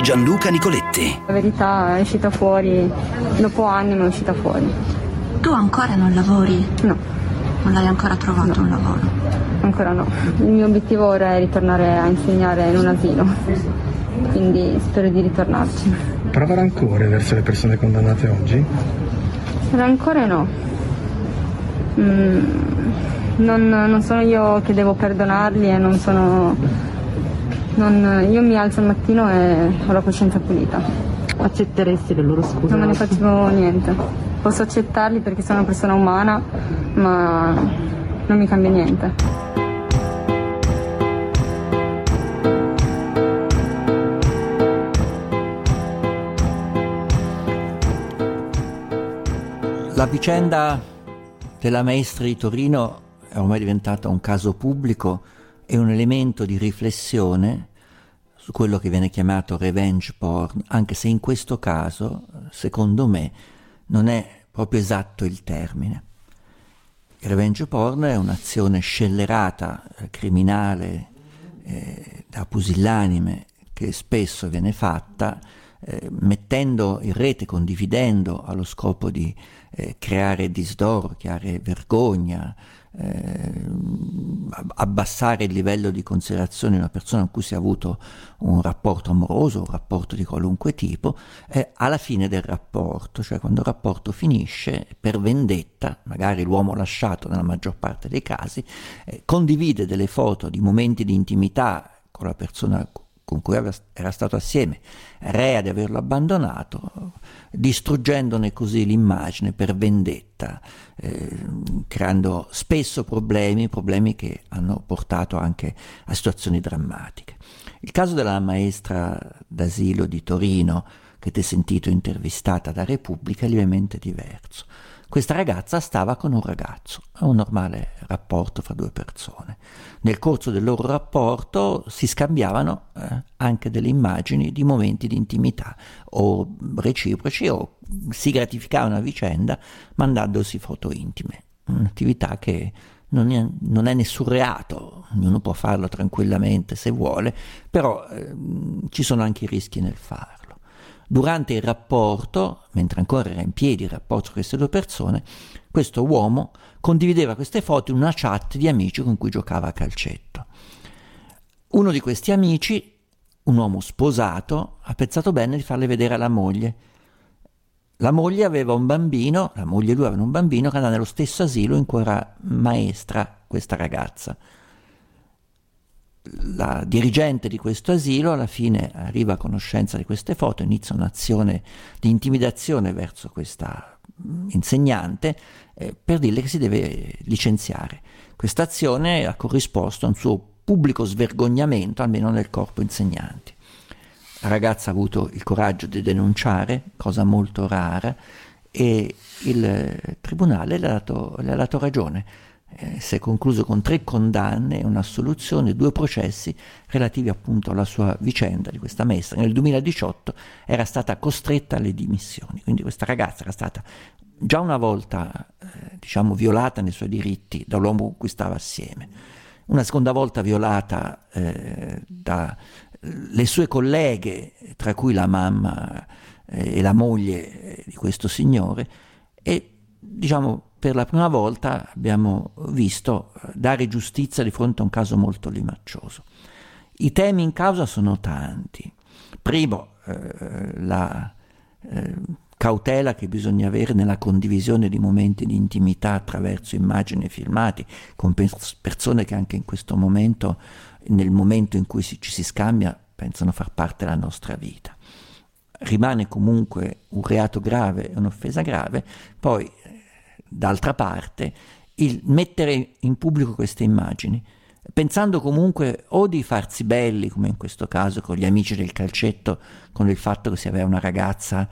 Gianluca Nicoletti. La verità è uscita fuori, dopo anni mi è uscita fuori. Tu ancora non lavori? No. Non l'hai ancora trovato un lavoro? Ancora no. Il mio obiettivo ora è ritornare a insegnare in un asilo, quindi spero di ritornarci. Prova rancore verso le persone condannate oggi? Rancore no. Non sono io che devo perdonarli e io mi alzo al mattino e ho la coscienza pulita. Accetteresti le loro scuse? Non me ne faccio niente. Posso accettarli perché sono una persona umana, ma non mi cambia niente. La vicenda della maestra di Torino è ormai diventata un caso pubblico e un elemento di riflessione su quello che viene chiamato revenge porn, anche se in questo caso, secondo me, non è proprio esatto il termine. Il revenge porn è un'azione scellerata, criminale, da pusillanime, che spesso viene fatta mettendo in rete, condividendo allo scopo di creare disdoro, creare vergogna, abbassare il livello di considerazione di una persona con cui si è avuto un rapporto amoroso, un rapporto di qualunque tipo, alla fine del rapporto, cioè quando il rapporto finisce, per vendetta, magari l'uomo lasciato nella maggior parte dei casi, condivide delle foto di momenti di intimità con la persona con cui era stato assieme, rea di averlo abbandonato, distruggendone così l'immagine per vendetta, creando spesso problemi che hanno portato anche a situazioni drammatiche. Il caso della maestra d'asilo di Torino, che ti hai sentito intervistata da Repubblica, è lievemente diverso. Questa ragazza stava con un ragazzo, un normale rapporto fra due persone. Nel corso del loro rapporto si scambiavano anche delle immagini di momenti di intimità o reciproci, o si gratificavano a vicenda mandandosi foto intime. Un'attività che non è nessun reato, ognuno può farlo tranquillamente se vuole, però ci sono anche i rischi nel farlo. Durante il rapporto, mentre ancora era in piedi il rapporto tra queste due persone, questo uomo condivideva queste foto in una chat di amici con cui giocava a calcetto. Uno di questi amici, un uomo sposato, ha pensato bene di farle vedere alla moglie. La moglie aveva un bambino, la moglie e lui avevano un bambino che andava nello stesso asilo in cui era maestra questa ragazza. La dirigente di questo asilo alla fine arriva a conoscenza di queste foto, inizia un'azione di intimidazione verso questa insegnante per dirle che si deve licenziare. Questa azione ha corrisposto a un suo pubblico svergognamento, almeno nel corpo insegnanti. La ragazza ha avuto il coraggio di denunciare, cosa molto rara, e il tribunale le ha dato ragione. Si è concluso con 3 condanne, un'assoluzione, 2 processi relativi appunto alla sua vicenda di questa maestra. Nel 2018 era stata costretta alle dimissioni, quindi questa ragazza era stata già una volta violata nei suoi diritti dall'uomo con cui stava assieme, una seconda volta violata dalle sue colleghe, tra cui la mamma e la moglie di questo signore, e per la prima volta abbiamo visto dare giustizia di fronte a un caso molto limaccioso. I temi in causa sono tanti. Primo, la cautela che bisogna avere nella condivisione di momenti di intimità attraverso immagini e filmati con persone che anche in questo momento, nel momento in cui ci si scambia, pensano far parte della nostra vita. Rimane comunque un reato grave, un'offesa grave. Poi d'altra parte, il mettere in pubblico queste immagini, pensando comunque o di farsi belli, come in questo caso con gli amici del calcetto, con il fatto che si aveva una ragazza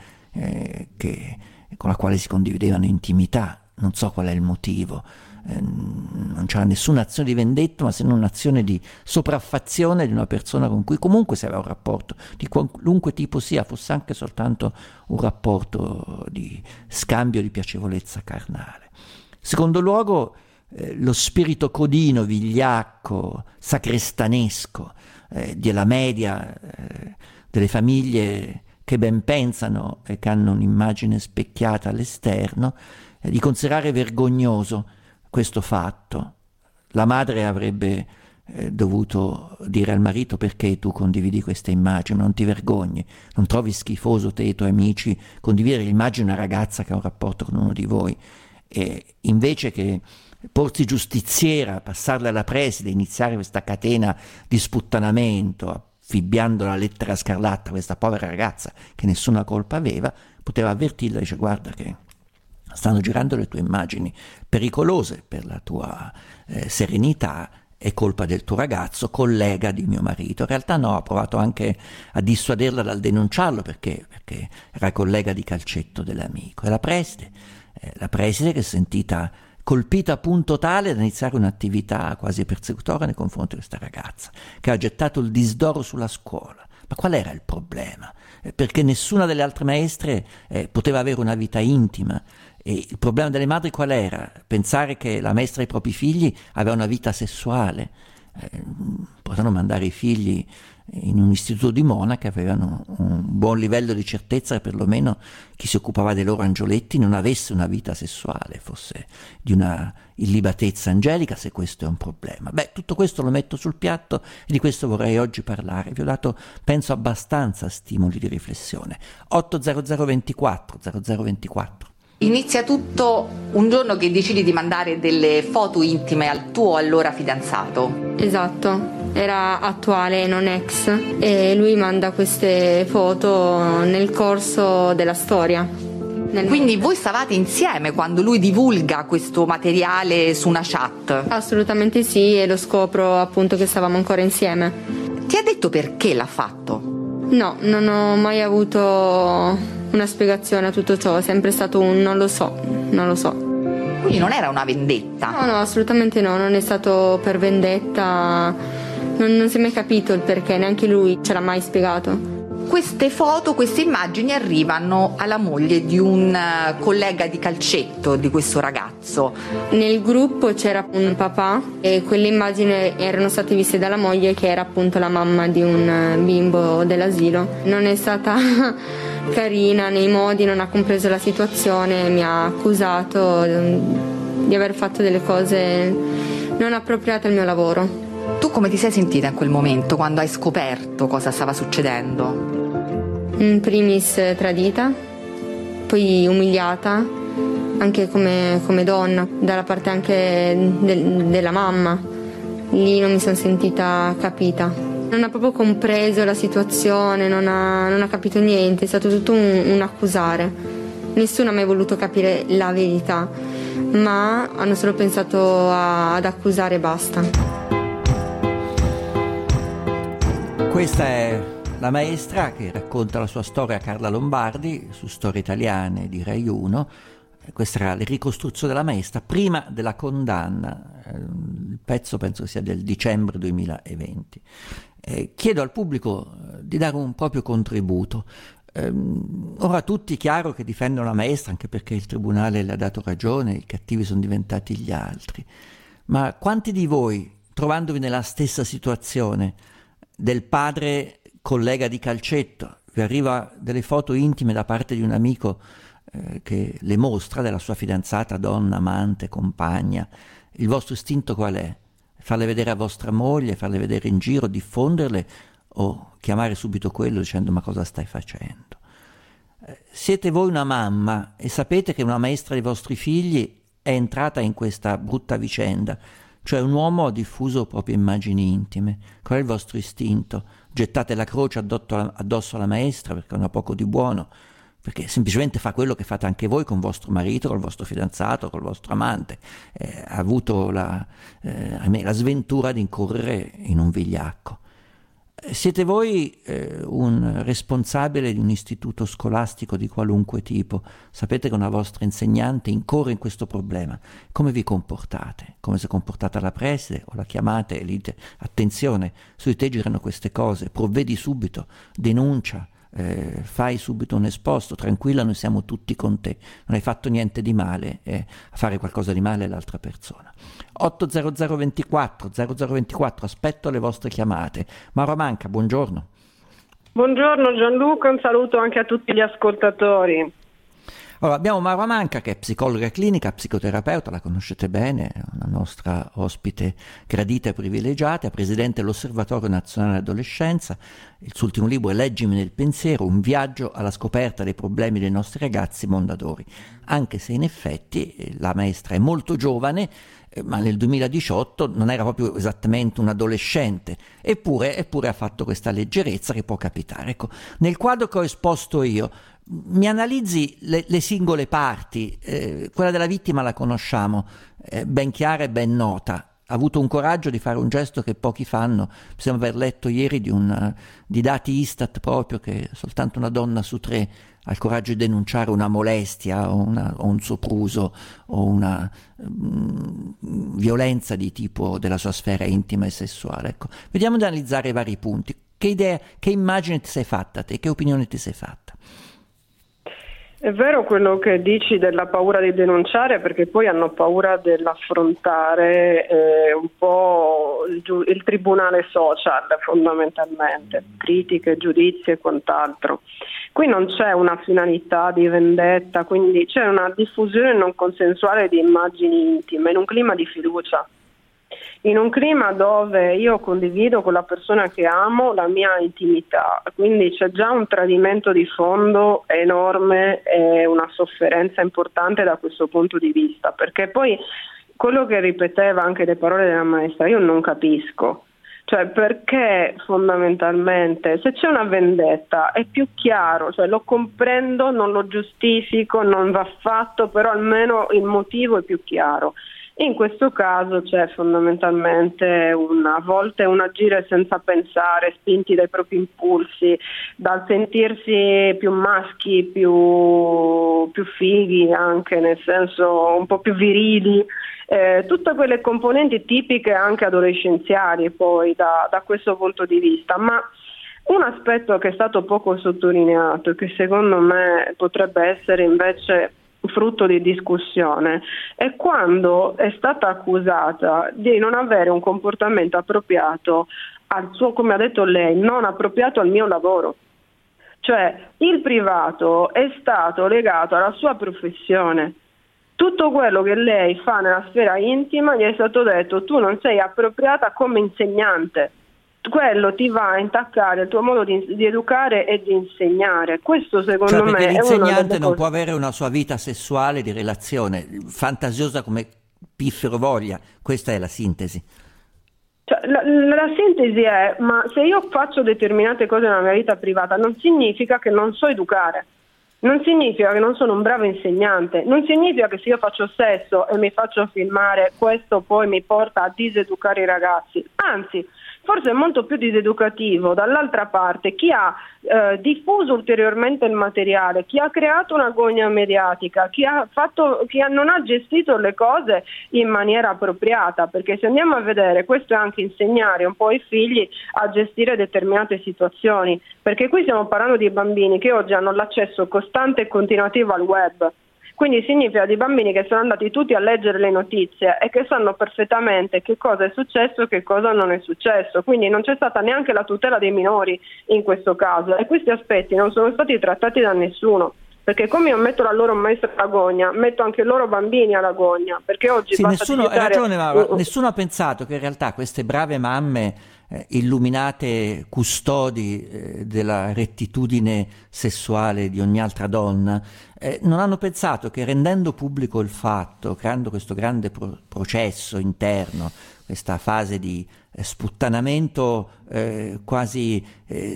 con la quale si condividevano intimità, non so qual è il motivo, non c'era nessuna azione di vendetta, ma se non un'azione di sopraffazione di una persona con cui comunque si aveva un rapporto, di qualunque tipo sia, fosse anche soltanto un rapporto di scambio di piacevolezza carnale. Secondo luogo, lo spirito codino, vigliacco, sacrestanesco della media delle famiglie che ben pensano e che hanno un'immagine specchiata all'esterno, di considerare vergognoso questo fatto. La madre avrebbe dovuto dire al marito: perché tu condividi queste immagini? Non ti vergogni? Non trovi schifoso te e i tuoi amici condividere l'immagine di una ragazza che ha un rapporto con uno di voi? E invece che porsi giustiziera, passarla alla preside, iniziare questa catena di sputtanamento, affibbiando la lettera scarlatta a questa povera ragazza che nessuna colpa aveva, poteva avvertirla e dice: guarda che stanno girando le tue immagini pericolose per la tua serenità, è colpa del tuo ragazzo, collega di mio marito. In realtà no, ha provato anche a dissuaderla dal denunciarlo perché era collega di calcetto dell'amico. E la preside che si è sentita colpita a punto tale da iniziare un'attività quasi persecutoria nei confronti di questa ragazza, che ha gettato il disdoro sulla scuola. Ma qual era il problema? Perché nessuna delle altre maestre poteva avere una vita intima. E il problema delle madri qual era? Pensare che la maestra dei propri figli aveva una vita sessuale. Potevano mandare i figli in un istituto di monache, avevano un buon livello di certezza che perlomeno chi si occupava dei loro angioletti non avesse una vita sessuale, fosse di una illibatezza angelica, se questo è un problema. Beh, tutto questo lo metto sul piatto e di questo vorrei oggi parlare. Vi ho dato, penso, abbastanza stimoli di riflessione. 80024 0024. Inizia tutto un giorno che decidi di mandare delle foto intime al tuo allora fidanzato. Esatto, era attuale, non ex, e lui manda queste foto nel corso della storia. Quindi voi stavate insieme quando lui divulga questo materiale su una chat? Assolutamente sì, e lo scopro appunto che stavamo ancora insieme. Ti ha detto perché l'ha fatto? No, non ho mai avuto una spiegazione a tutto ciò, è sempre stato un non lo so. Quindi non era una vendetta? No, assolutamente no, non è stato per vendetta, non si è mai capito il perché, neanche lui ce l'ha mai spiegato. Queste foto, queste immagini arrivano alla moglie di un collega di calcetto di questo ragazzo. Nel gruppo c'era un papà e quelle immagini erano state viste dalla moglie, che era appunto la mamma di un bimbo dell'asilo. Non è stata carina nei modi, non ha compreso la situazione, mi ha accusato di aver fatto delle cose non appropriate al mio lavoro. Tu come ti sei sentita in quel momento, quando hai scoperto cosa stava succedendo? In primis tradita, poi umiliata, anche come donna, dalla parte anche della mamma. Lì non mi sono sentita capita. Non ha proprio compreso la situazione, non ha capito niente, è stato tutto un accusare. Nessuno ha mai voluto capire la verità, ma hanno solo pensato ad accusare e basta. Questa è la maestra che racconta la sua storia a Carla Lombardi su Storie Italiane di Rai 1. Questa era la ricostruzione della maestra prima della condanna. Il pezzo penso sia del dicembre 2020. Chiedo al pubblico di dare un proprio contributo. Ora tutti chiaro che difendono la maestra, anche perché il tribunale le ha dato ragione, i cattivi sono diventati gli altri. Ma quanti di voi, trovandovi nella stessa situazione del padre collega di calcetto, vi arriva delle foto intime da parte di un amico che le mostra, della sua fidanzata, donna, amante, compagna, il vostro istinto qual è? Farle vedere a vostra moglie, farle vedere in giro, diffonderle, o chiamare subito quello dicendo: ma cosa stai facendo? Siete voi una mamma e sapete che una maestra dei vostri figli è entrata in questa brutta vicenda, cioè un uomo ha diffuso proprie immagini intime. Qual è il vostro istinto? Gettate la croce addosso alla maestra perché non ha poco di buono, perché semplicemente fa quello che fate anche voi con vostro marito, col vostro fidanzato, col vostro amante. Ha avuto la sventura di incorrere in un vigliacco. Siete voi un responsabile di un istituto scolastico di qualunque tipo, sapete che una vostra insegnante incorre in questo problema, come vi comportate? Come si è comportata la preside? O la chiamate e dite: attenzione, su di te girano queste cose, provvedi subito, denuncia, fai subito un esposto, tranquilla, noi siamo tutti con te, non hai fatto niente di male, a fare qualcosa di male l'altra persona. 80024 0024, aspetto le vostre chiamate. Mauro Manca, buongiorno. Buongiorno Gianluca, un saluto anche a tutti gli ascoltatori. Allora, abbiamo Maura Manca, che è psicologa clinica, psicoterapeuta, la conoscete bene, è una nostra ospite gradita e privilegiata, presidente dell'Osservatorio Nazionale Adolescenza. Il suo ultimo libro è Leggimi nel pensiero, un viaggio alla scoperta dei problemi dei nostri ragazzi mondadori. Anche se in effetti la maestra è molto giovane, ma nel 2018 non era proprio esattamente un adolescente, eppure ha fatto questa leggerezza che può capitare. Ecco, nel quadro che ho esposto io, mi analizzi le singole parti. Quella della vittima la conosciamo, ben chiara e ben nota. Ha avuto un coraggio di fare un gesto che pochi fanno. Mi sembra aver letto ieri di dati Istat proprio, che soltanto una donna su 3 ha il coraggio di denunciare una molestia o un sopruso o una violenza di tipo della sua sfera intima e sessuale. Ecco, vediamo di analizzare i vari punti. Che idea, che immagine ti sei fatta te? Che opinione ti sei fatta? È vero quello che dici della paura di denunciare, perché poi hanno paura dell'affrontare un po' il tribunale social, fondamentalmente, critiche, giudizi e quant'altro. Qui non c'è una finalità di vendetta, quindi c'è una diffusione non consensuale di immagini intime in un clima di fiducia. In un clima dove io condivido con la persona che amo la mia intimità, quindi c'è già un tradimento di fondo enorme e una sofferenza importante da questo punto di vista, perché poi quello che ripeteva anche le parole della maestra, io non capisco, cioè perché fondamentalmente se c'è una vendetta è più chiaro, cioè lo comprendo, non lo giustifico, non va fatto, però almeno il motivo è più chiaro. In questo caso c'è fondamentalmente a volte un agire senza pensare, spinti dai propri impulsi, dal sentirsi più maschi, più fighi anche, nel senso un po' più virili, tutte quelle componenti tipiche anche adolescenziali poi da questo punto di vista. Ma un aspetto che è stato poco sottolineato e che secondo me potrebbe essere invece frutto di discussione è quando è stata accusata di non avere un comportamento appropriato al suo, come ha detto lei, non appropriato al mio lavoro. Cioè il privato è stato legato alla sua professione. Tutto quello che lei fa nella sfera intima gli è stato detto: tu non sei appropriata come insegnante. Quello ti va a intaccare il tuo modo di educare e di insegnare. Questo secondo me perché è l'insegnante non può avere una sua vita sessuale di relazione fantasiosa come piffero voglia. Questa è la sintesi. Cioè, la sintesi è: ma se io faccio determinate cose nella mia vita privata non significa che non so educare, non significa che non sono un bravo insegnante, non significa che se io faccio sesso e mi faccio filmare questo poi mi porta a diseducare i ragazzi. Anzi, forse è molto più diseducativo dall'altra parte chi ha diffuso ulteriormente il materiale, chi ha creato una gogna mediatica, chi non ha gestito le cose in maniera appropriata, perché se andiamo a vedere, questo è anche insegnare un po' ai figli a gestire determinate situazioni, perché qui stiamo parlando di bambini che oggi hanno l'accesso costante e continuativo al web. Quindi significa di bambini che sono andati tutti a leggere le notizie e che sanno perfettamente che cosa è successo e che cosa non è successo. Quindi non c'è stata neanche la tutela dei minori in questo caso e questi aspetti non sono stati trattati da nessuno. Perché come io metto la loro maestra all'agonia, metto anche i loro bambini all'agonia. Perché oggi nessuno, hai ragione, ma nessuno ha pensato che in realtà queste brave mamme illuminate custodi della rettitudine sessuale di ogni altra donna non hanno pensato che rendendo pubblico il fatto, creando questo grande processo interno, questa fase di sputtanamento quasi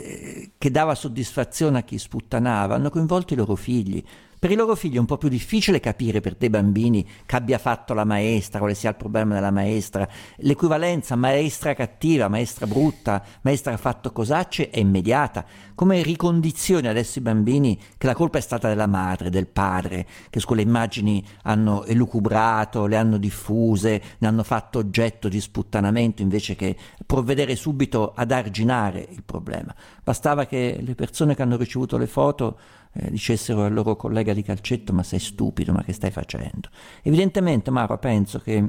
che dava soddisfazione a chi sputtanava, hanno coinvolto i loro figli. Per i loro figli è un po' più difficile capire per dei bambini che abbia fatto la maestra, quale sia il problema della maestra. L'equivalenza maestra cattiva, maestra brutta, maestra ha fatto cosacce è immediata. Come ricondizioni adesso i bambini che la colpa è stata della madre, del padre, che su quelle immagini hanno elucubrato, le hanno diffuse, ne hanno fatto oggetto di sputtanamento invece che provvedere subito ad arginare il problema. Bastava che le persone che hanno ricevuto le foto dicessero al loro collega di calcetto: ma sei stupido, ma che stai facendo? Evidentemente, Maro, penso che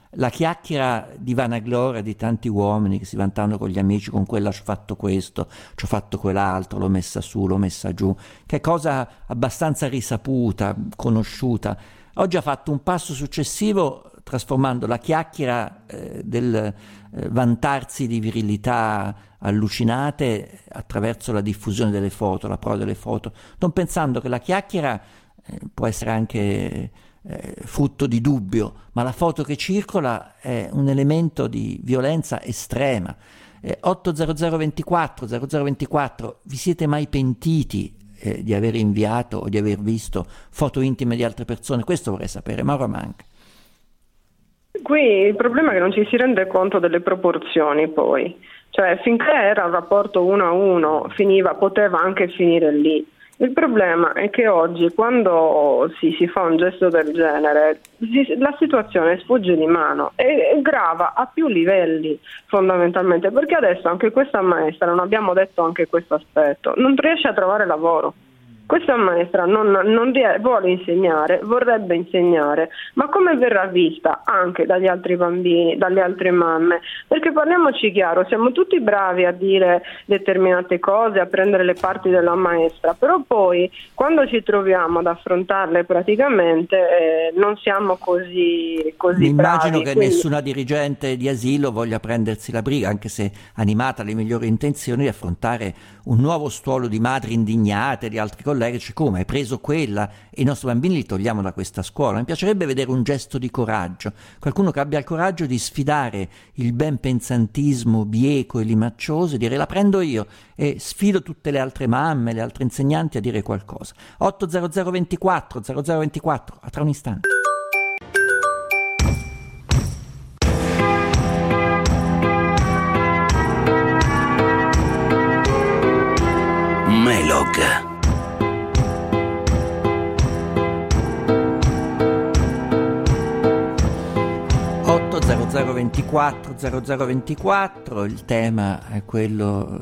la chiacchiera di vanagloria di tanti uomini che si vantavano con gli amici, con quella ho fatto questo, ci ho fatto quell'altro, l'ho messa su, l'ho messa giù, che è cosa abbastanza risaputa, conosciuta. Oggi ha fatto un passo successivo trasformando la chiacchiera del vantarsi di virilità allucinate attraverso la diffusione delle foto, la prova delle foto, non pensando che la chiacchiera può essere anche frutto di dubbio, ma la foto che circola è un elemento di violenza estrema. 80024 0024, vi siete mai pentiti di aver inviato o di aver visto foto intime di altre persone? Questo vorrei sapere. Mauro Manca. Qui il problema è che non ci si rende conto delle proporzioni, poi, cioè finché era un rapporto 1-1 poteva anche finire lì. Il problema è che oggi, quando si fa un gesto del genere, la situazione sfugge di mano e grava a più livelli, fondamentalmente, perché adesso anche questa maestra, non abbiamo detto anche questo aspetto, non riesce a trovare lavoro. Questa maestra vuole insegnare, vorrebbe insegnare, ma come verrà vista anche dagli altri bambini, dalle altre mamme? Perché parliamoci chiaro, siamo tutti bravi a dire determinate cose, a prendere le parti della maestra, però poi quando ci troviamo ad affrontarle praticamente non siamo così bravi. Immagino che nessuna dirigente di asilo voglia prendersi la briga, anche se animata alle migliori intenzioni, di affrontare un nuovo stuolo di madri indignate, di altri colleghi, dice come hai preso quella e i nostri bambini li togliamo da questa scuola. Mi piacerebbe vedere un gesto di coraggio, qualcuno che abbia il coraggio di sfidare il benpensantismo bieco e limaccioso e dire la prendo io, e sfido tutte le altre mamme, le altre insegnanti a dire qualcosa. 80024 0024, a tra un istante. Melog. 0024 0024, il tema è quello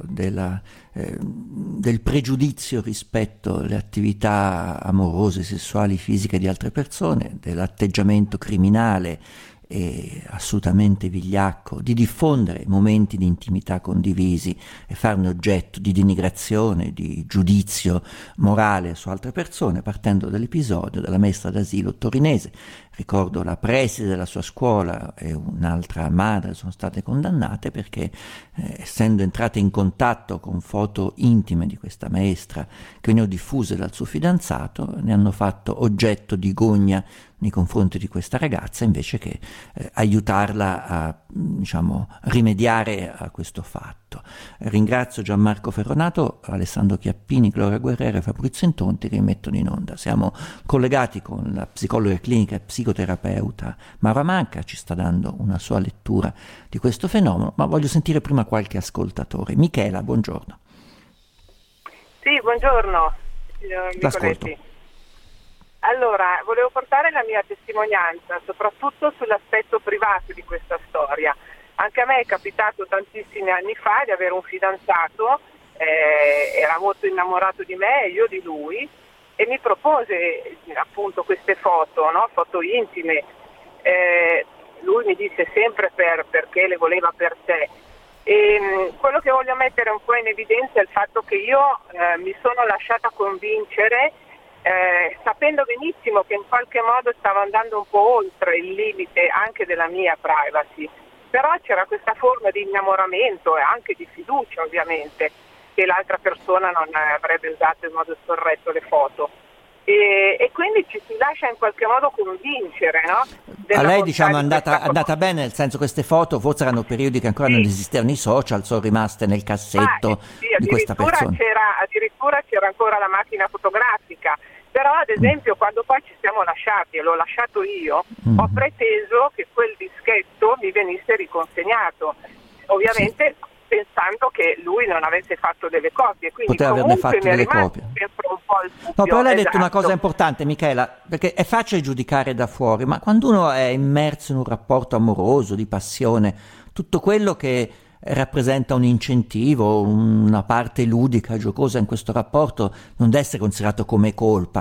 del pregiudizio rispetto alle attività amorose, sessuali, fisiche di altre persone, dell'atteggiamento criminale e assolutamente vigliacco di diffondere momenti di intimità condivisi e farne oggetto di denigrazione, di giudizio morale su altre persone, partendo dall'episodio della maestra d'asilo torinese. Ricordo la preside della sua scuola e un'altra madre sono state condannate perché essendo entrate in contatto con foto intime di questa maestra che venivano diffuse dal suo fidanzato, ne hanno fatto oggetto di gogna nei confronti di questa ragazza invece che aiutarla a rimediare a questo fatto. Ringrazio Gianmarco Ferronato, Alessandro Chiappini, Gloria Guerrero e Fabrizio Intonti che mi mettono in onda. Siamo collegati con la psicologa clinica e psicoterapeuta Maura Manca, ci sta dando una sua lettura di questo fenomeno, ma voglio sentire prima qualche ascoltatore. Michela, buongiorno. Sì, buongiorno. L'ascolto. Allora, volevo portare la mia testimonianza, soprattutto sull'aspetto privato di questa storia. Anche a me è capitato tantissimi anni fa di avere un fidanzato, era molto innamorato di me e io di lui, e mi propose appunto queste foto, no? Foto intime. Lui mi disse sempre perché le voleva per sé. E quello che voglio mettere un po' in evidenza è il fatto che io mi sono lasciata convincere sapendo benissimo che in qualche modo stavo andando un po' oltre il limite anche della mia privacy, però c'era questa forma di innamoramento e anche di fiducia ovviamente che l'altra persona non avrebbe usato in modo scorretto le foto e quindi ci si lascia in qualche modo convincere, no? A lei è andata bene, nel senso queste foto forse erano periodi che ancora non esistevano i social, sono rimaste nel cassetto di questa persona. Addirittura c'era ancora la macchina fotografica. Però ad esempio quando poi ci siamo lasciati e l'ho lasciato io, ho preteso che quel dischetto mi venisse riconsegnato, ovviamente pensando che lui non avesse fatto delle copie, quindi poteva averne fatto delle copie. Un po' il dubbio. No, però lei ha detto una cosa importante, Michela, perché è facile giudicare da fuori, ma quando uno è immerso in un rapporto amoroso, di passione, tutto quello che rappresenta un incentivo, una parte ludica, giocosa in questo rapporto, non deve essere considerato come colpa.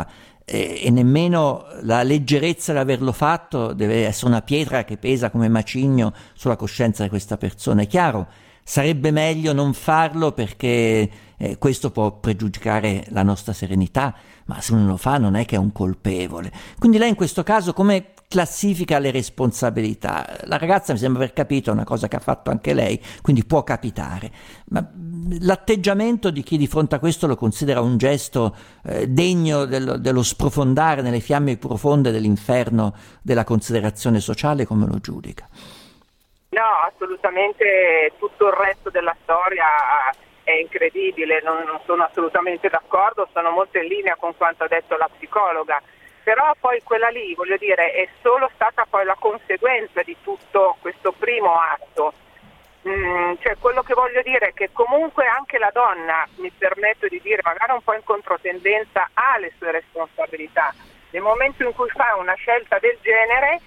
e nemmeno la leggerezza di averlo fatto deve essere una pietra che pesa come macigno sulla coscienza di questa persona. È chiaro, sarebbe meglio non farlo perché questo può pregiudicare la nostra serenità, ma se uno lo fa non è che è un colpevole. Quindi lei in questo caso come classifica le responsabilità? La ragazza mi sembra aver capito, è una cosa che ha fatto anche lei, quindi può capitare, ma l'atteggiamento di chi di fronte a questo lo considera un gesto degno dello sprofondare nelle fiamme profonde dell'inferno della considerazione sociale, come lo giudica? No, assolutamente, tutto il resto della storia è incredibile, non sono assolutamente d'accordo, sono molto in linea con quanto ha detto la psicologa. Però poi quella lì, voglio dire, è solo stata poi la conseguenza di tutto questo primo atto. Cioè quello che voglio dire è che comunque anche la donna, mi permetto di dire, magari un po' in controtendenza, ha le sue responsabilità. Nel momento in cui fa una scelta del genere,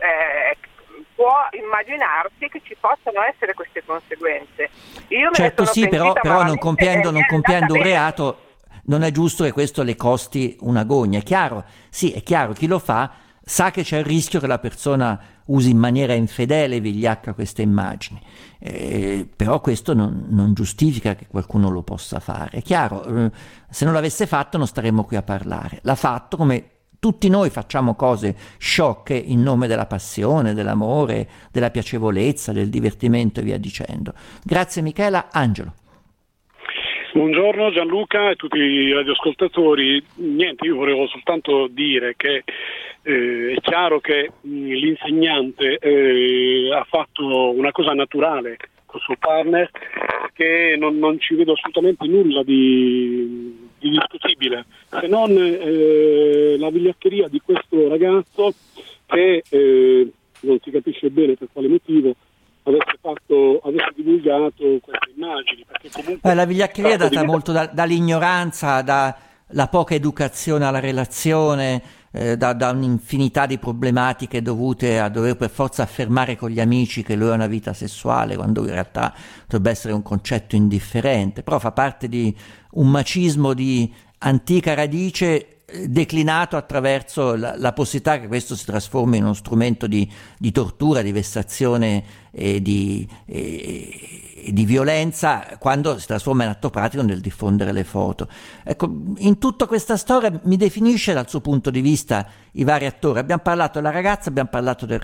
può immaginarsi che ci possano essere queste conseguenze. Io certo sì, però non compiendo un bene. reato non è giusto che questo le costi un'agonia. È chiaro, sì, è chiaro, chi lo fa sa che c'è il rischio che la persona usi in maniera infedele e vigliacca queste immagini, però questo non giustifica che qualcuno lo possa fare. È chiaro, se non l'avesse fatto non staremmo qui a parlare. L'ha fatto come tutti noi facciamo cose sciocche in nome della passione, dell'amore, della piacevolezza, del divertimento e via dicendo. Grazie Michela. Angelo. Buongiorno Gianluca e tutti i radioascoltatori. Niente, io volevo soltanto dire che è chiaro che l'insegnante ha fatto una cosa naturale con suo partner, che non ci vedo assolutamente nulla di discutibile, se non la vigliaccheria di questo ragazzo che non si capisce bene per quale motivo avesse divulgato queste immagini, perché comunque la vigliaccheria è data molto dall'ignoranza, dalla poca educazione alla relazione, da un'infinità di problematiche dovute a dover per forza affermare con gli amici che lui ha una vita sessuale, quando in realtà dovrebbe essere un concetto indifferente, però fa parte di un macismo di antica radice declinato attraverso la possibilità che questo si trasformi in uno strumento di tortura, di vessazione e di violenza, quando si trasforma in atto pratico nel diffondere le foto. Ecco, in tutta questa storia mi definisce dal suo punto di vista i vari attori. Abbiamo parlato della ragazza, abbiamo parlato del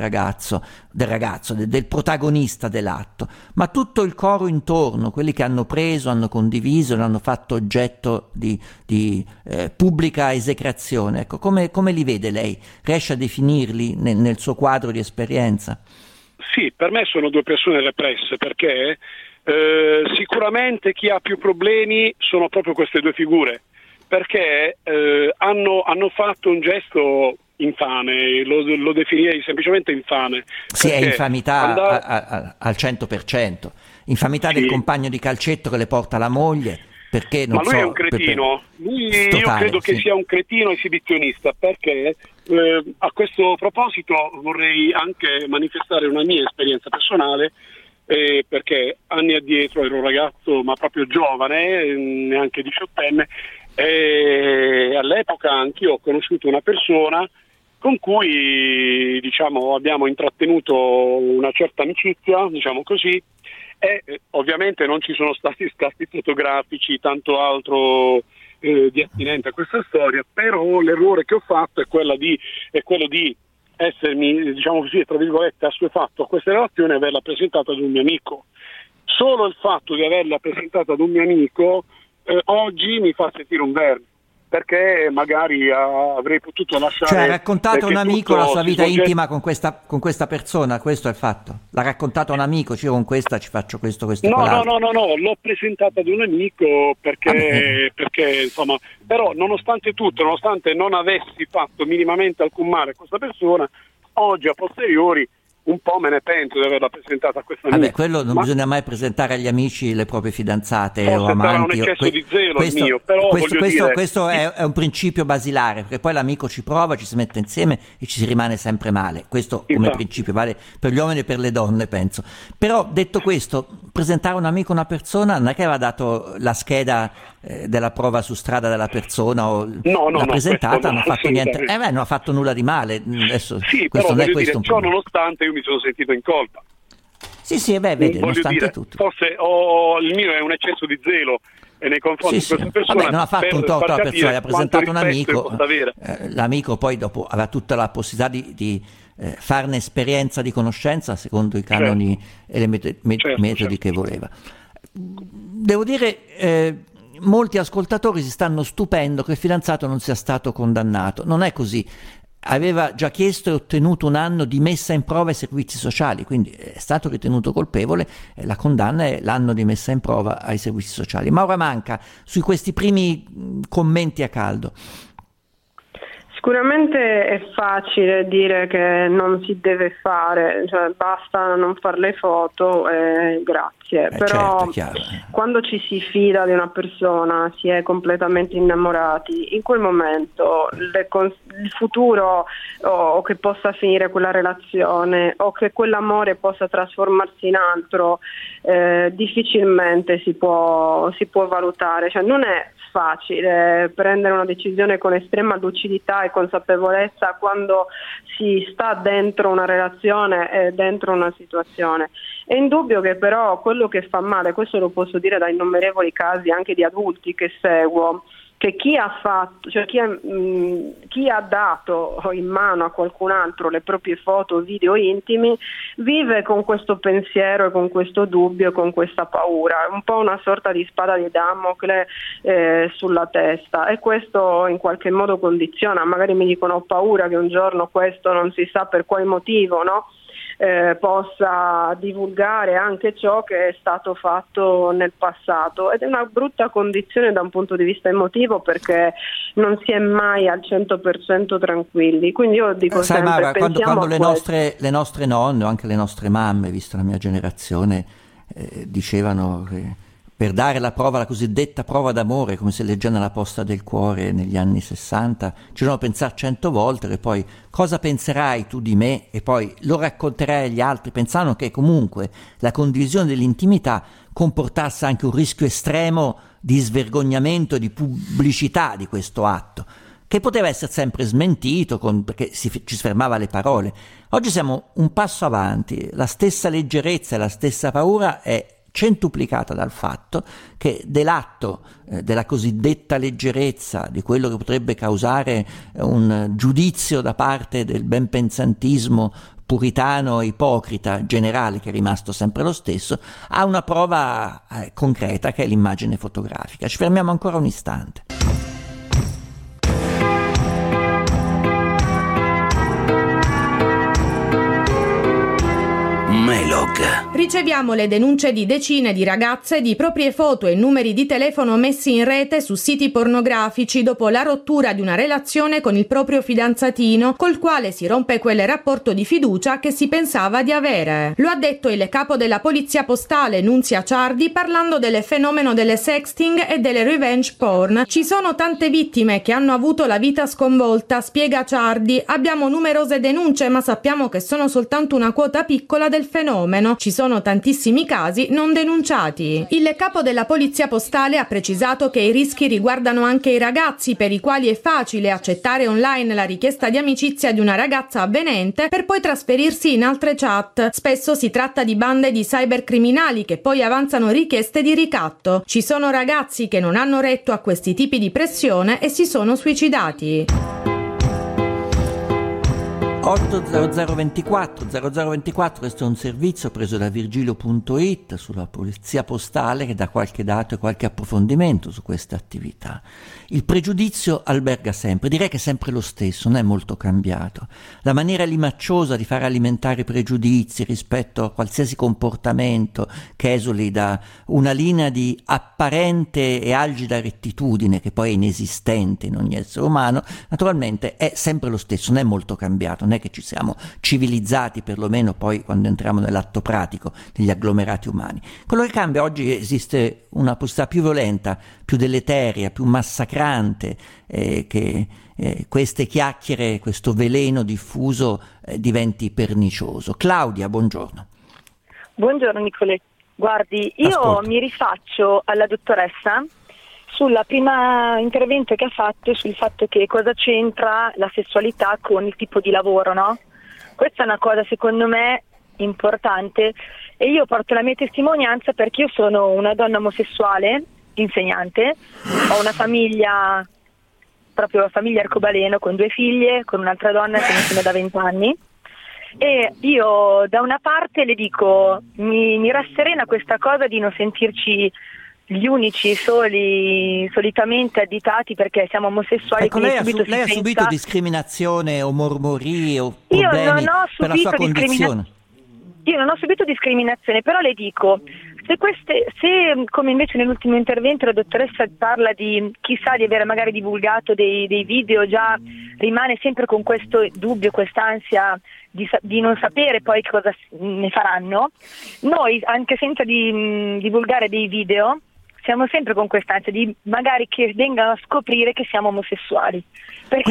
protagonista dell'atto, ma tutto il coro intorno, quelli che hanno preso, hanno condiviso, l'hanno fatto oggetto di pubblica esecrazione. Ecco, come li vede lei? Riesce a definirli nel suo quadro di esperienza? Sì, per me sono due persone represse, perché sicuramente chi ha più problemi sono proprio queste due figure, perché hanno fatto un gesto infame, lo definirei semplicemente infame. Sì, è infamità al 100%, infamità del compagno di calcetto che le porta la moglie, perché non ma lui è un cretino, io credo che sia un cretino esibizionista, perché a questo proposito vorrei anche manifestare una mia esperienza personale, perché anni addietro ero un ragazzo ma proprio giovane, neanche 18enne, e all'epoca anch'io ho conosciuto una persona con cui abbiamo intrattenuto una certa amicizia, diciamo così, e ovviamente non ci sono stati scatti fotografici, tanto altro di attinente a questa storia, però l'errore che ho fatto è quello di essermi, diciamo così, tra virgolette, assuefatto a questa relazione e averla presentata ad un mio amico. Solo il fatto di averla presentata ad un mio amico oggi mi fa sentire un verme, perché magari avrei potuto lasciare... Cioè ha raccontato a un amico la sua vita intima con questa persona, questo è il fatto? L'ha raccontato a un amico, cioè con questa ci faccio questo No, l'ho presentata ad un amico perché insomma, però nonostante tutto, nonostante non avessi fatto minimamente alcun male a questa persona, oggi a posteriori un po' me ne pento di averla presentata a questa amica. Quello non bisogna mai presentare agli amici le proprie fidanzate o amanti. Un eccesso di zelo il mio, però questo è un principio basilare, perché poi l'amico ci prova, ci si mette insieme e ci si rimane sempre male. Questo come principio vale per gli uomini e per le donne, penso. Però detto questo, presentare un amico a una persona non è che aveva dato la scheda della prova su strada della persona o l'ha presentata, non ha fatto niente, non ha fatto nulla di male. Adesso, sì, questo però non è questo ciò nonostante io mi sono sentito in colpa. Sì, vedi, nonostante tutto. Forse il mio è un eccesso di zelo nei confronti di questa persona. Vabbè, non ha fatto un torto alla persona, ha presentato un amico, l'amico poi dopo aveva tutta la possibilità di farne esperienza di conoscenza secondo i canoni e le metodi che voleva. Devo dire, molti ascoltatori si stanno stupendo che il fidanzato non sia stato condannato. Non è così. Aveva già chiesto e ottenuto 1 anno di messa in prova ai servizi sociali, quindi è stato ritenuto colpevole. La condanna è l'anno di messa in prova ai servizi sociali. Maura Manca, su questi primi commenti a caldo. Sicuramente è facile dire che non si deve fare, cioè basta non fare le foto e grazie, però certo, quando ci si fida di una persona, si è completamente innamorati, in quel momento il futuro o che possa finire quella relazione o che quell'amore possa trasformarsi in altro, difficilmente si può valutare, cioè non è facile prendere una decisione con estrema lucidità e consapevolezza quando si sta dentro una relazione e dentro una situazione. È indubbio che però quello che fa male, questo lo posso dire da innumerevoli casi anche di adulti che seguo, che chi ha fatto, cioè chi ha dato in mano a qualcun altro le proprie foto o video intimi vive con questo pensiero e con questo dubbio e con questa paura, è un po' una sorta di spada di Damocle sulla testa, e questo in qualche modo condiziona, magari mi dicono ho paura che un giorno questo non si sa per quale motivo, no? Possa divulgare anche ciò che è stato fatto nel passato, ed è una brutta condizione da un punto di vista emotivo, perché non si è mai al 100% tranquilli. Quindi io dico sempre, Mara, quando le nostre nonne o anche le nostre mamme, vista la mia generazione, dicevano che per dare la cosiddetta prova d'amore, come si legge nella Posta del Cuore negli anni 60, ci devono pensare 100 volte, che poi cosa penserai tu di me, e poi lo racconterai agli altri, pensando che comunque la condivisione dell'intimità comportasse anche un rischio estremo di svergognamento e di pubblicità di questo atto, che poteva essere sempre smentito perché ci sfermava alle parole. Oggi siamo un passo avanti, la stessa leggerezza e la stessa paura è centuplicata dal fatto che dell'atto della cosiddetta leggerezza, di quello che potrebbe causare un giudizio da parte del benpensantismo puritano e ipocrita generale, che è rimasto sempre lo stesso, ha una prova concreta, che è l'immagine fotografica. Ci fermiamo ancora un istante. Riceviamo le denunce di decine di ragazze di proprie foto e numeri di telefono messi in rete su siti pornografici dopo la rottura di una relazione con il proprio fidanzatino, col quale si rompe quel rapporto di fiducia che si pensava di avere. Lo ha detto il capo della polizia postale Nunzia Ciardi, parlando del fenomeno delle sexting e delle revenge porn. Ci sono tante vittime che hanno avuto la vita sconvolta, spiega Ciardi. Abbiamo numerose denunce, ma sappiamo che sono soltanto una quota piccola del fenomeno. Ci sono tantissimi casi non denunciati. Il capo della polizia postale ha precisato che i rischi riguardano anche i ragazzi, per i quali è facile accettare online la richiesta di amicizia di una ragazza avvenente per poi trasferirsi in altre chat. Spesso si tratta di bande di cybercriminali che poi avanzano richieste di ricatto. Ci sono ragazzi che non hanno retto a questi tipi di pressione e si sono suicidati. 80024, questo è un servizio preso da Virgilio.it sulla polizia postale, che dà qualche dato e qualche approfondimento su questa attività. Il pregiudizio alberga sempre, direi che è sempre lo stesso, non è molto cambiato. La maniera limacciosa di far alimentare pregiudizi rispetto a qualsiasi comportamento che esuli da una linea di apparente e algida rettitudine, che poi è inesistente in ogni essere umano, naturalmente è sempre lo stesso, non è molto cambiato, non è è che ci siamo civilizzati, perlomeno poi quando entriamo nell'atto pratico degli agglomerati umani. Quello che cambia oggi, esiste una possibilità più violenta, più deleteria, più massacrante, che queste chiacchiere, questo veleno diffuso diventi pernicioso. Claudia, buongiorno. Buongiorno Nicolè. Guardi, io mi rifaccio alla dottoressa sulla prima intervento che ha fatto sul fatto che cosa c'entra la sessualità con il tipo di lavoro, no? Questa è una cosa secondo me importante e io porto la mia testimonianza perché io sono una donna omosessuale, insegnante, ho una famiglia, proprio la famiglia arcobaleno con 2 figlie, con un'altra donna che mi sono da 20 anni. E io da una parte le dico, mi rasserena questa cosa di non sentirci gli unici solitamente additati perché siamo omosessuali. Ecco, lei ha subito discriminazione o mormorii o problemi per la sua condizione? Io non ho subito discriminazione, però le dico, se come invece nell'ultimo intervento la dottoressa parla di chissà di aver magari divulgato dei video, già rimane sempre con questo dubbio, quest'ansia di non sapere poi cosa ne faranno. Noi, anche senza divulgare dei video, siamo sempre con quest'ansia di magari che vengano a scoprire che siamo omosessuali. Perché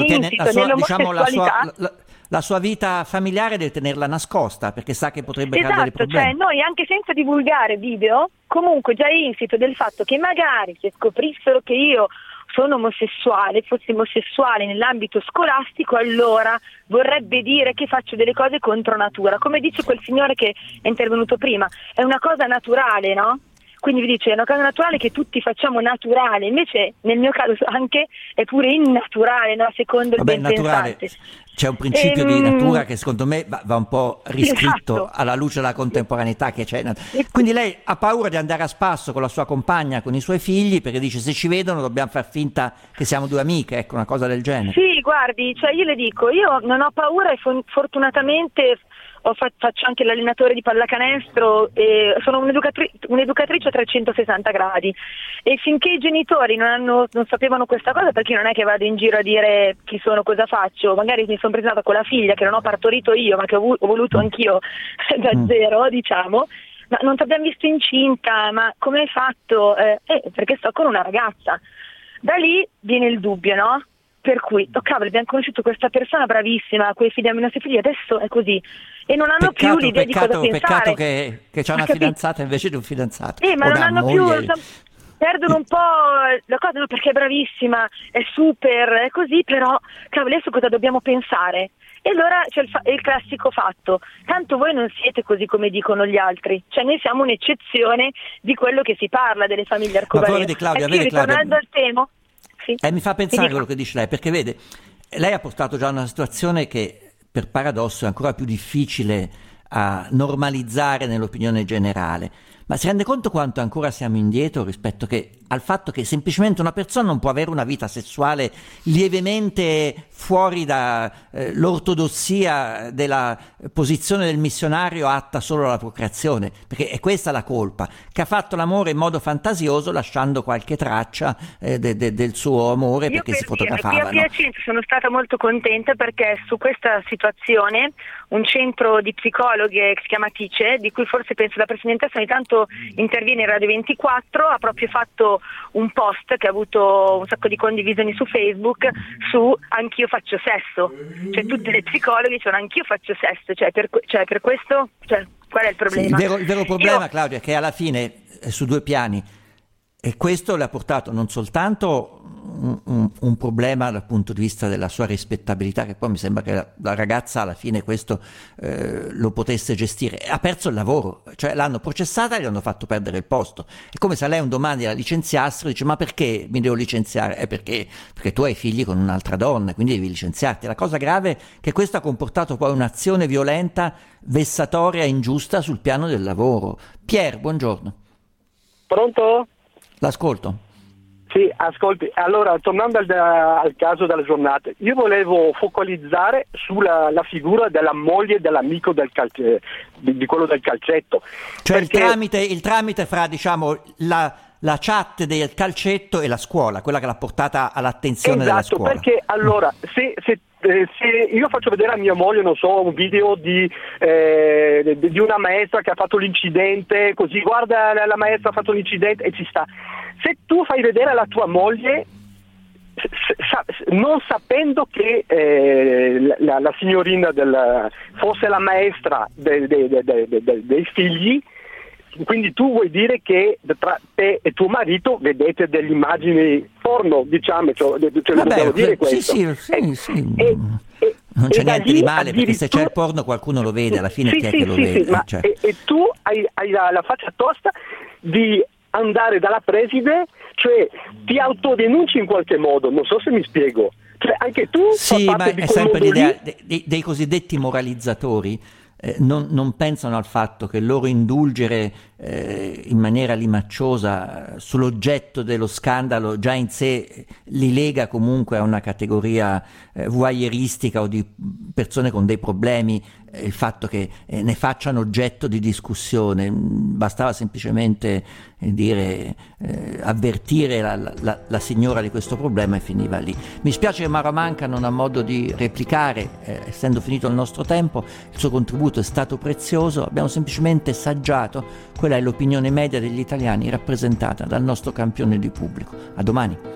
nell'omosessualità... La sua vita familiare deve tenerla nascosta perché sa che potrebbe creare dei problemi. Cioè noi anche senza divulgare video, comunque già insito del fatto che magari se scoprissero che io sono omosessuale, fossi omosessuale nell'ambito scolastico, allora vorrebbe dire che faccio delle cose contro natura. Come dice quel signore che è intervenuto prima, è una cosa naturale, no? Quindi vi dice, è una cosa naturale che tutti facciamo naturale, invece nel mio caso anche è pure innaturale, no? Secondo il ben pensante. C'è un principio di natura che secondo me va un po' riscritto alla luce della contemporaneità che c'è. Quindi lei ha paura di andare a spasso con la sua compagna, con i suoi figli, perché dice se ci vedono dobbiamo far finta che siamo 2 amiche, ecco, una cosa del genere. Sì, guardi, cioè io le dico, io non ho paura e fortunatamente... faccio anche l'allenatore di pallacanestro e sono un'educatrice a 360 gradi e finché i genitori non sapevano questa cosa, perché non è che vado in giro a dire chi sono, cosa faccio, magari mi sono presentata con la figlia che non ho partorito io ma che ho voluto anch'io da zero, diciamo, ma non ti abbiamo visto incinta, ma come hai fatto? Perché sto con una ragazza. Da lì viene il dubbio, no? Per cui, oh cavolo, abbiamo conosciuto questa persona bravissima, quei figli, i nostri figli, adesso è così. E non hanno più l'idea di cosa pensare. Peccato che c'è una fidanzata invece di un fidanzato. Ma non hanno più, perdono un po' la cosa, no, perché è bravissima, è super, è così, però, cavolo, adesso cosa dobbiamo pensare? E allora c'è il classico fatto, tanto voi non siete così come dicono gli altri, cioè noi siamo un'eccezione di quello che si parla delle famiglie arcobaleno. Ritornando al tema... Sì. Mi fa pensare quello che dice lei, perché vede, lei ha portato già una situazione che per paradosso è ancora più difficile a normalizzare nell'opinione generale, ma si rende conto quanto ancora siamo indietro rispetto al fatto che semplicemente una persona non può avere una vita sessuale lievemente fuori dall'ortodossia della posizione del missionario atta solo alla procreazione, perché è questa la colpa, che ha fatto l'amore in modo fantasioso lasciando qualche traccia del suo amore perché si fotografava. Io a Piacenza sono stata molto contenta perché su questa situazione un centro di psicologhe che si chiama Tice, di cui forse penso la Presidentessa ogni tanto interviene in Radio 24, ha proprio fatto un post che ha avuto un sacco di condivisioni su Facebook su anch'io faccio sesso, cioè tutte le psicologhe dicono anch'io faccio sesso, cioè per questo, cioè, qual è il problema? Sì, il vero problema, Claudia, è che alla fine è su 2 piani e questo le ha portato non soltanto un problema dal punto di vista della sua rispettabilità, che poi mi sembra che la ragazza alla fine questo lo potesse gestire, ha perso il lavoro, cioè l'hanno processata e gli hanno fatto perdere il posto. È come se lei un domani la licenziassero e dice ma perché mi devo licenziare? Perché tu hai figli con un'altra donna, quindi devi licenziarti. La cosa grave è che questo ha comportato poi un'azione violenta, vessatoria, ingiusta sul piano del lavoro. Pier, buongiorno. Pronto? L'ascolto. Sì, ascolti, allora tornando al caso della giornata, io volevo focalizzare sulla figura della moglie dell'amico di quello del calcetto. Cioè perché... il tramite fra, diciamo, la chat del calcetto e la scuola, quella che l'ha portata all'attenzione della scuola. Esatto, perché allora se io faccio vedere a mia moglie, non so, un video di una maestra che ha fatto l'incidente, così guarda la maestra ha fatto l'incidente e ci sta. Se tu fai vedere alla tua moglie, non sapendo che la signorina fosse la maestra dei figli, quindi tu vuoi dire che tra te e tuo marito vedete delle immagini porno, diciamo, dobbiamo dire questo. Sì. Non c'è niente di male, perché se c'è il porno qualcuno lo vede, alla fine chi è che lo vede? Ma e tu hai la faccia tosta di andare dalla preside, cioè ti autodenunci in qualche modo, non so se mi spiego. Cioè anche tu sì, ma è sempre l'idea dei cosiddetti moralizzatori. Non pensano al fatto che loro indulgere in maniera limacciosa sull'oggetto dello scandalo già in sé li lega comunque a una categoria voyeuristica o di persone con dei problemi, il fatto che ne facciano oggetto di discussione. Bastava semplicemente avvertire la signora di questo problema e finiva lì. Mi spiace che Mauro Manca non ha modo di replicare, essendo finito il nostro tempo. Il suo contributo è stato prezioso, abbiamo semplicemente saggiato quella è l'opinione media degli italiani rappresentata dal nostro campione di pubblico. A domani.